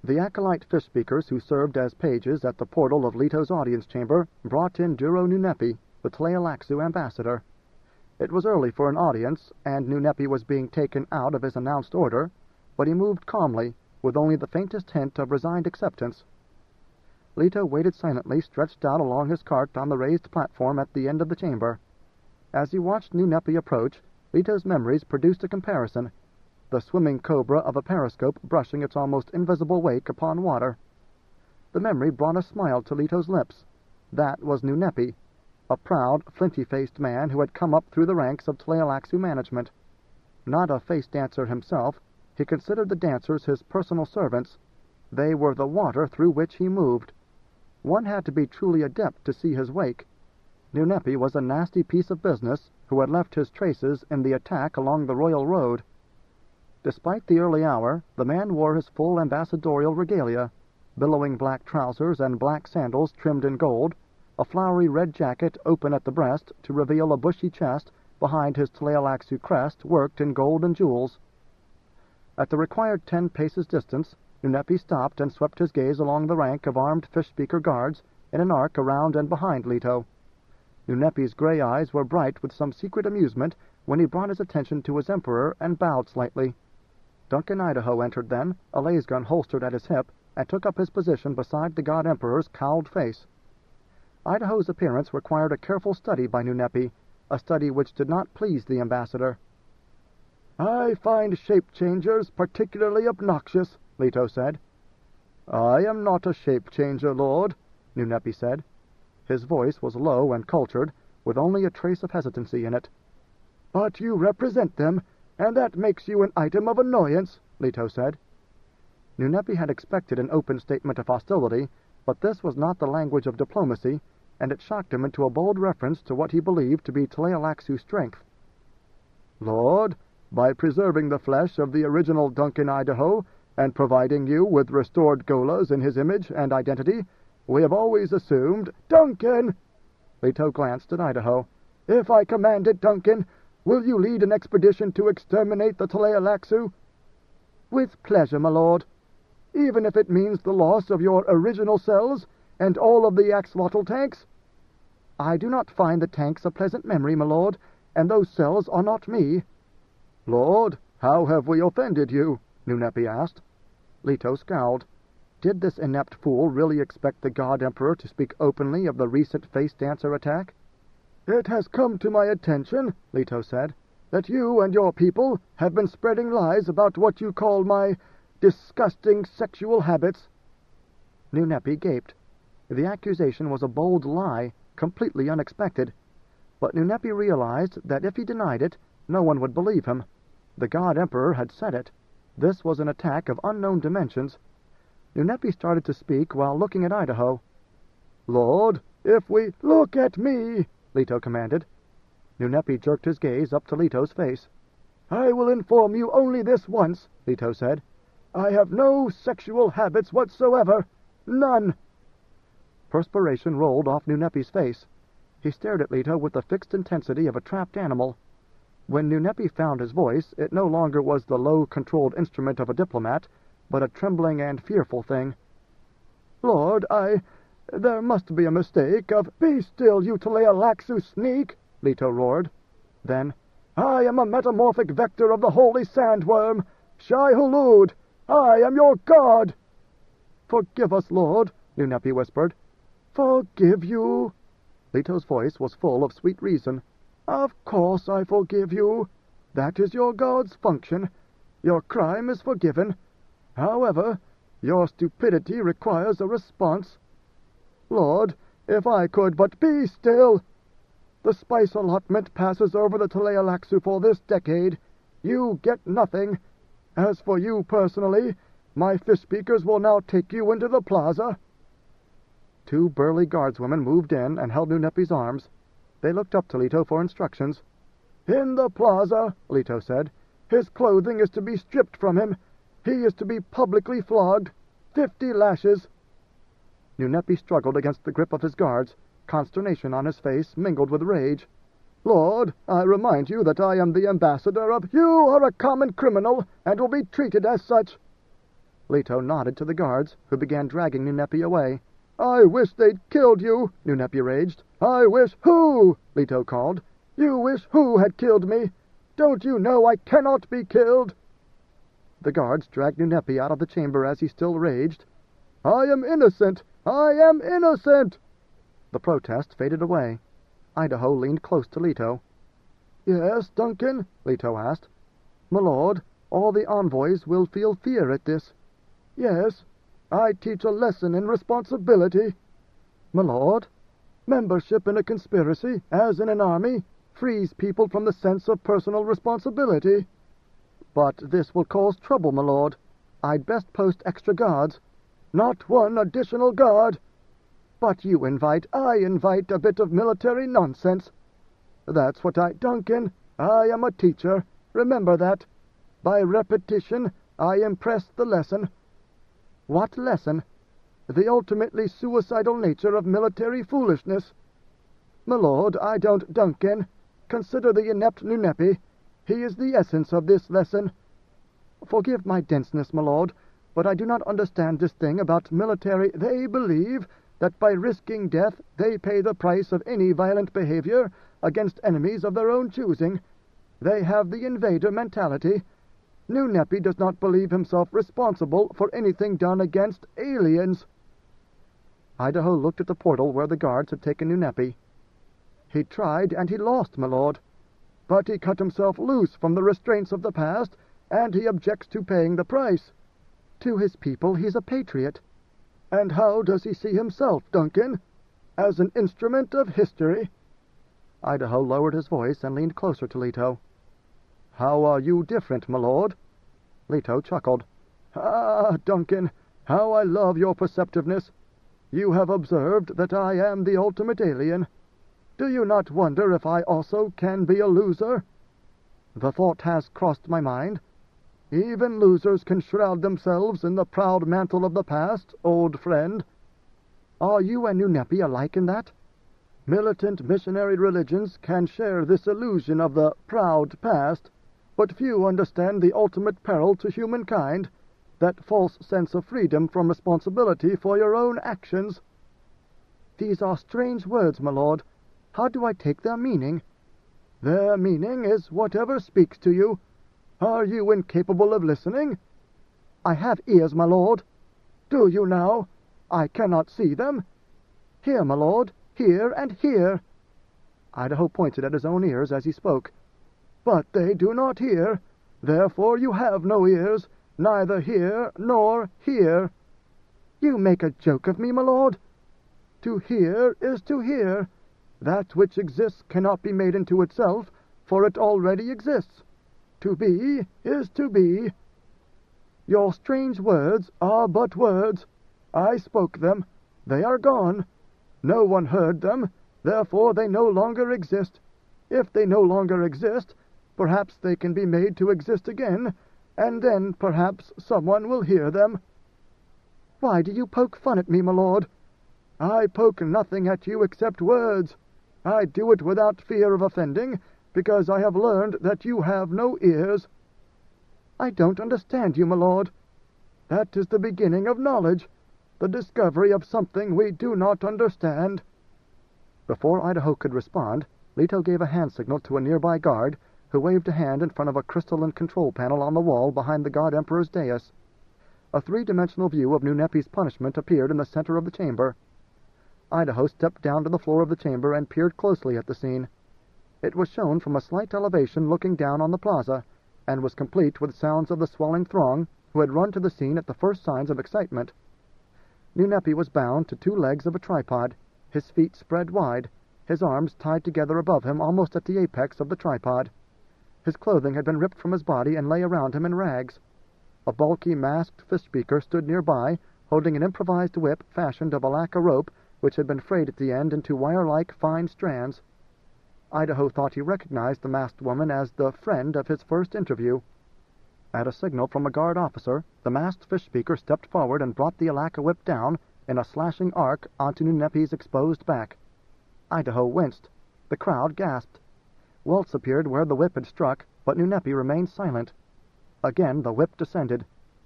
The acolyte fish-speakers who served as pages at the portal of Leto's audience chamber brought in Duro Nunepi, the Tleilaxu ambassador. It was early for an audience, and Nunepi was being taken out of his announced order, but he moved calmly, with only the faintest hint of resigned acceptance. Leto waited silently, stretched out along his cart on the raised platform at the end of the chamber. As he watched Nunepi approach, Leto's memories produced a comparison, the swimming cobra of a periscope brushing its almost invisible wake upon water. The memory brought a smile to Leto's lips. That was Nunepi, a proud, flinty-faced man who had come up through the ranks of Tleilaxu management. Not a face dancer himself, he considered the dancers his personal servants. They were the water through which he moved. One had to be truly adept to see his wake. Nunepi was a nasty piece of business who had left his traces in the attack along the Royal Road. Despite the early hour, the man wore his full ambassadorial regalia, billowing black trousers and black sandals trimmed in gold, a flowery red jacket open at the breast to reveal a bushy chest behind his Tleilaxu crest worked in gold and jewels. At the required 10 paces distance, Nunepi stopped and swept his gaze along the rank of armed fish-speaker guards in an arc around and behind Leto. Nunepi's gray eyes were bright with some secret amusement when he brought his attention to his emperor and bowed slightly. Duncan Idaho entered then, a laser-gun holstered at his hip, and took up his position beside the god emperor's cowled face. Idaho's appearance required a careful study by Nunepi, a study which did not please the ambassador. "I find shape-changers particularly obnoxious," Leto said. "I am not a shape-changer, Lord," Nunepi said. His voice was low and cultured, with only a trace of hesitancy in it. "But you represent them, and that makes you an item of annoyance," Leto said. Nunepi had expected an open statement of hostility, but this was not the language of diplomacy, and it shocked him into a bold reference to what he believed to be Tleilaxu's strength. "Lord, by preserving the flesh of the original Duncan Idaho, and providing you with restored Golas in his image and identity, we have always assumed—" "Duncan!" Leto glanced at Idaho. "If I command it, Duncan, will you lead an expedition to exterminate the Tleilaxu?" "With pleasure, my lord. Even if it means the loss of your original cells and all of the axolotl tanks?" "I do not find the tanks a pleasant memory, my lord, and those cells are not me." "Lord, how have we offended you?" Nunepi asked. Leto scowled. Did this inept fool really expect the god emperor to speak openly of the recent face-dancer attack? "It has come to my attention," Leto said, "that you and your people have been spreading lies about what you call my disgusting sexual habits." Nunepi gaped. The accusation was a bold lie, completely unexpected. But Nunepi realized that if he denied it, no one would believe him. The god emperor had said it. This was an attack of unknown dimensions. Nunepi started to speak while looking at Idaho. "Lord, if we—" "Look at me!" Leto commanded. Nunepi jerked his gaze up to Leto's face. "I will inform you only this once," Leto said. "I have no sexual habits whatsoever. None." Perspiration rolled off Nunepi's face. He stared at Leto with the fixed intensity of a trapped animal. When Nunepi found his voice, it no longer was the low, controlled instrument of a diplomat, but a trembling and fearful thing. "Lord, there must be a mistake of—" "Be still, you Tleilaxu sneak!" Leto roared. Then, "I am a metamorphic vector of the holy sandworm, Shai-Hulud! I am your god!" "Forgive us, Lord," Nunepi whispered. "Forgive you?" Leto's voice was full of sweet reason. "Of course I forgive you. That is your god's function. Your crime is forgiven. However, your stupidity requires a response. Lord, if I could but—" "Be still! The spice allotment passes over the Tleilaxu for this decade. You get nothing. As for you personally, my fish-speakers will now take you into the plaza." 2 burly guardswomen moved in and held Nunepi's arms. They looked up to Leto for instructions. "In the plaza," Leto said, "his clothing is to be stripped from him. He is to be publicly flogged. 50 lashes." Nunepi struggled against the grip of his guards, consternation on his face mingled with rage. "Lord, I remind you that I am the ambassador of—" "You are a common criminal, and will be treated as such." Leto nodded to the guards, who began dragging Nunepi away. "I wish they'd killed you," Nunepi raged. "I wish who?" Leto called. "You wish who had killed me? Don't you know I cannot be killed?" The guards dragged Nunepi out of the chamber as he still raged. "I am innocent! I am innocent!" The protest faded away. Idaho leaned close to Leto. "Yes, Duncan?" Leto asked. "My lord, all the envoys will feel fear at this." "Yes, I teach a lesson in responsibility." "My lord, membership in a conspiracy, as in an army, frees people from the sense of personal responsibility." "But this will cause trouble, my lord. I'd best post extra guards." "Not one additional guard." "But I invite a bit of military nonsense." "That's what Duncan, I am a teacher. Remember that. By repetition, I impress the lesson." "What lesson?" "The ultimately suicidal nature of military foolishness." "My lord, I don't Duncan. Consider the inept Nunepi. He is the essence of this lesson." "Forgive my denseness, my lord, but I do not understand this thing about military—" "They believe that by risking death they pay the price of any violent behavior against enemies of their own choosing. They have the invader mentality. Nunepi does not believe himself responsible for anything done against aliens." Idaho looked at the portal where the guards had taken Nunepi. "He tried and he lost, my lord. But he cut himself loose from the restraints of the past, and he objects to paying the price." "To his people he's a patriot." "And how does he see himself, Duncan? As an instrument of history." Idaho lowered his voice and leaned closer to Leto. "How are you different, my lord?" Leto chuckled. "Ah, Duncan, how I love your perceptiveness. You have observed that I am the ultimate alien. Do you not wonder if I also can be a loser?" "The thought has crossed my mind." "Even losers can shroud themselves in the proud mantle of the past, old friend." "Are you and Nunepi alike in that?" "Militant missionary religions can share this illusion of the proud past, but few understand the ultimate peril to humankind, that false sense of freedom from responsibility for your own actions." "These are strange words, my lord. How do I take their meaning?" "Their meaning is whatever speaks to you. Are you incapable of listening?" "I have ears, my lord." "Do you now? I cannot see them." "Here, my lord, here and here." Idaho pointed at his own ears as he spoke. "But they do not hear. Therefore you have no ears, neither here nor here." "You make a joke of me, my lord." "To hear is to hear. That which exists cannot be made into itself, for it already exists. To be is to be." "Your strange words are but words. I spoke them. They are gone. No one heard them, therefore they no longer exist. If they no longer exist, perhaps they can be made to exist again, and then perhaps someone will hear them." "Why do you poke fun at me, my lord?" "I poke nothing at you except words. I do it without fear of offending, because I have learned that you have no ears." "I don't understand you, my lord." "That is the beginning of knowledge, the discovery of something we do not understand." Before Idaho could respond, Leto gave a hand signal to a nearby guard, who waved a hand in front of a crystalline control panel on the wall behind the God Emperor's dais. A three-dimensional view of Nunepi's punishment appeared in the center of the chamber. Idaho stepped down to the floor of the chamber and peered closely at the scene. It was shown from a slight elevation looking down on the plaza, and was complete with sounds of the swelling throng, who had run to the scene at the first signs of excitement. Nunepi was bound to two legs of a tripod, his feet spread wide, his arms tied together above him almost at the apex of the tripod. His clothing had been ripped from his body and lay around him in rags. A bulky, masked fish-speaker stood nearby, holding an improvised whip fashioned of a lacquer rope, which had been frayed at the end into wire-like fine strands. Idaho thought he recognized the masked woman as the friend of his first interview. At a signal from a guard officer, the masked fish-speaker stepped forward and brought the lacquer whip down in a slashing arc onto Nunepi's exposed back. Idaho winced. The crowd gasped. Waltz appeared where the whip had struck, but Nunepi remained silent. Again the whip descended.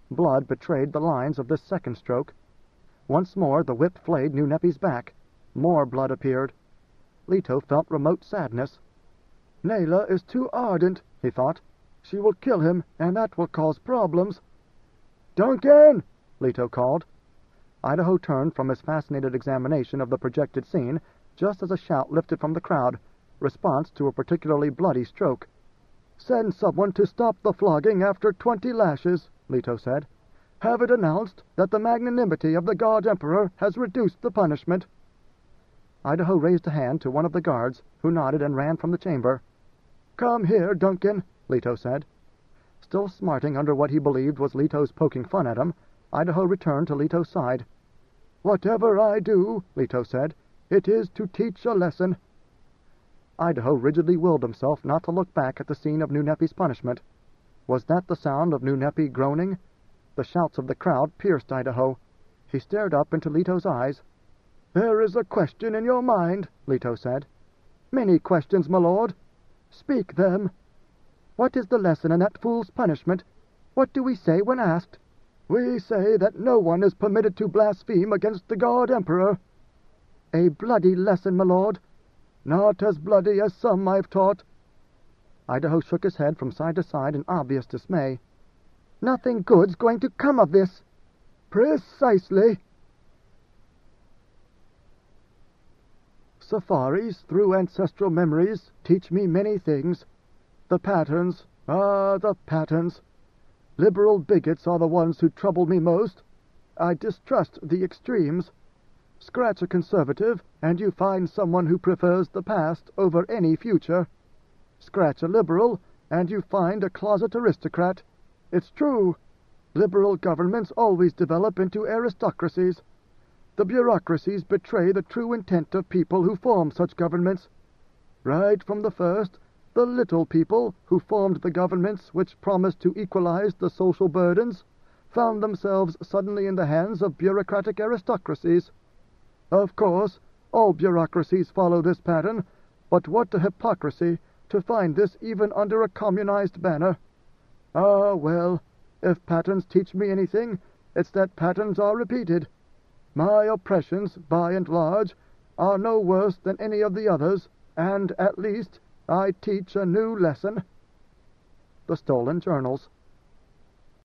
Blood betrayed the lines of this second stroke. Once more the whip flayed New Neppy's back. More blood appeared. Leto felt remote sadness. Nayla is too ardent, he thought. She will kill him, and that will cause problems. Duncan! Leto called. Idaho turned from his fascinated examination of the projected scene just as a shout lifted from the crowd, response to a particularly bloody stroke. Send someone to stop the flogging after 20 lashes, Leto said. Have it announced that the magnanimity of the God Emperor has reduced the punishment. Idaho raised a hand to one of the guards, who nodded and ran from the chamber. Come here, Duncan, Leto said. Still smarting under what he believed was Leto's poking fun at him, Idaho returned to Leto's side. Whatever I do, Leto said, it is to teach a lesson. Idaho rigidly willed himself not to look back at the scene of New Neppy's punishment. Was that the sound of New Neppy groaning? The shouts of the crowd pierced Idaho. He stared up into Leto's eyes. There is a question in your mind, Leto said. Many questions, my lord. Speak them. What is the lesson in that fool's punishment? What do we say when asked? We say that no one is permitted to blaspheme against the God Emperor. A bloody lesson, my lord. Not as bloody as some I've taught. Idaho shook his head from side to side in obvious dismay. Nothing good's going to come of this. Precisely. Safaris through ancestral memories teach me many things. The patterns, the patterns. Liberal bigots are the ones who trouble me most. I distrust the extremes. Scratch a conservative, and you find someone who prefers the past over any future. Scratch a liberal, and you find a closet aristocrat. It's true. Liberal governments always develop into aristocracies. The bureaucracies betray the true intent of people who form such governments. Right from the first, the little people who formed the governments which promised to equalize the social burdens found themselves suddenly in the hands of bureaucratic aristocracies. Of course, all bureaucracies follow this pattern, but what a hypocrisy to find this even under a communized banner. Ah, well, if patterns teach me anything, it's that patterns are repeated. My oppressions, by and large, are no worse than any of the others, and, at least, I teach a new lesson. The stolen journals.